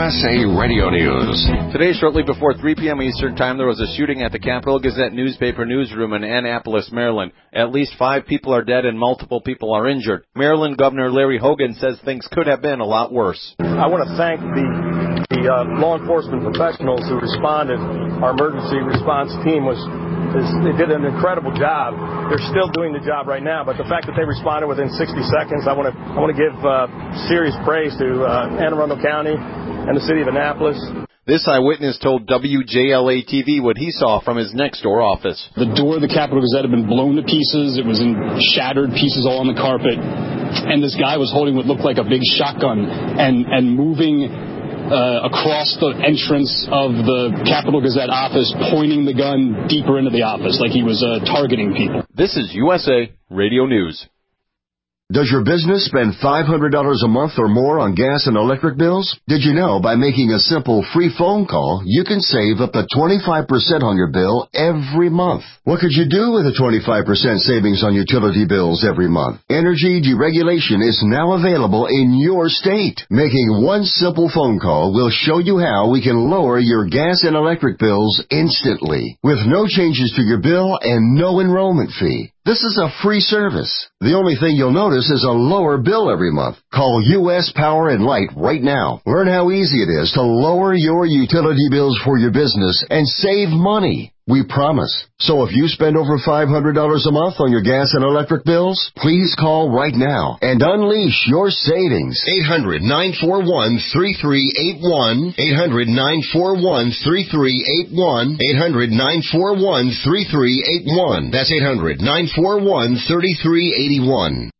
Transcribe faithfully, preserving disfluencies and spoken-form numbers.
S A Radio News. Today, shortly before three p.m. Eastern Time, there was a shooting at the Capital Gazette newspaper newsroom in Annapolis, Maryland. At least five people are dead and multiple people are injured. Maryland Governor Larry Hogan says things could have been a lot worse. I want to thank the, the uh, law enforcement professionals who responded. Our emergency response team was is, they did an incredible job. They're still doing the job right now, but the fact that they responded within sixty seconds, I want to I want to give uh, serious praise to uh, Anne Arundel County and the city of Annapolis. This eyewitness told W J L A T V what he saw from his next-door office. The door of the Capitol Gazette had been blown to pieces. It was in shattered pieces all on the carpet. And this guy was holding what looked like a big shotgun and, and moving uh, across the entrance of the Capitol Gazette office, pointing the gun deeper into the office like he was uh, targeting people. This is U S A Radio News. Does your business spend five hundred dollars a month or more on gas and electric bills? Did you know by making a simple free phone call, you can save up to twenty-five percent on your bill every month? What could you do with a twenty-five percent savings on utility bills every month? Energy deregulation is now available in your state. Making one simple phone call will show you how we can lower your gas and electric bills instantly, with no changes to your bill and no enrollment fee. This is a free service. The only thing you'll notice is a lower bill every month. Call U S Power and Light right now. Learn how easy it is to lower your utility bills for your business and save money. We promise. So if you spend over five hundred dollars a month on your gas and electric bills, please call right now and unleash your savings. eight hundred, nine four one, three three eight one. eight hundred, nine four one, three three eight one. eight hundred, nine four one, three three eight one. That's eight hundred, nine four one, three three eight one.